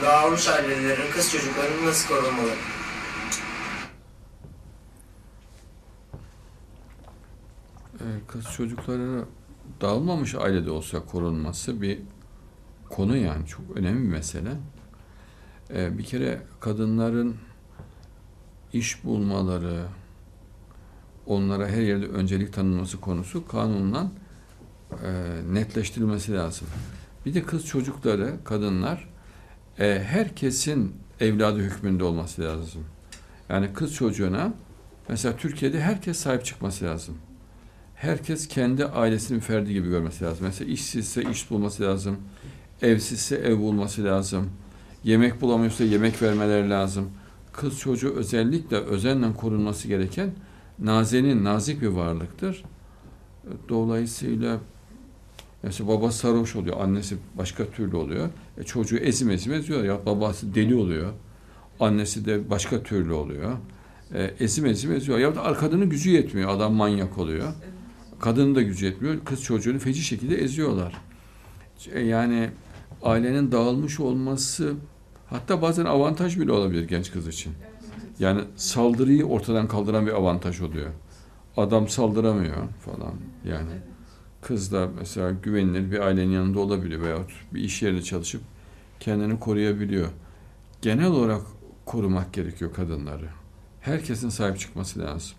dağılmış ailelerin kız çocuklarını nasıl korumalı? Kız çocukları dağılmamış ailede olsa korunması bir konu, yani çok önemli bir mesele. Bir kere kadınların iş bulmaları, onlara her yerde öncelik tanınması konusu kanunla netleştirilmesi lazım. Bir de kız çocukları, kadınlar herkesin evladı hükmünde olması lazım. Yani kız çocuğuna mesela Türkiye'de herkes sahip çıkması lazım. Herkes kendi ailesinin ferdi gibi görmesi lazım. Mesela işsizse iş bulması lazım. Evsizse ev bulması lazım. Yemek bulamıyorsa yemek vermeleri lazım. Kız çocuğu özellikle özenle korunması gereken nazik bir varlıktır. Dolayısıyla mesela babası sarhoş oluyor, annesi başka türlü oluyor. Çocuğu ezim eziyor ya, babası deli oluyor. Annesi de başka türlü oluyor. Ezim eziyor. Ya da kadının gücü yetmiyor, adam manyak oluyor. Kadının da gücü yetmiyor, kız çocuğunu feci şekilde eziyorlar. Yani ailenin dağılmış olması hatta bazen avantaj bile olabilir genç kız için. Yani saldırıyı ortadan kaldıran bir avantaj oluyor. Adam saldıramıyor falan yani. Kız da mesela güvenilir bir ailenin yanında olabiliyor veyahut bir iş yerinde çalışıp kendini koruyabiliyor. Genel olarak korumak gerekiyor kadınları. Herkesin sahip çıkması lazım.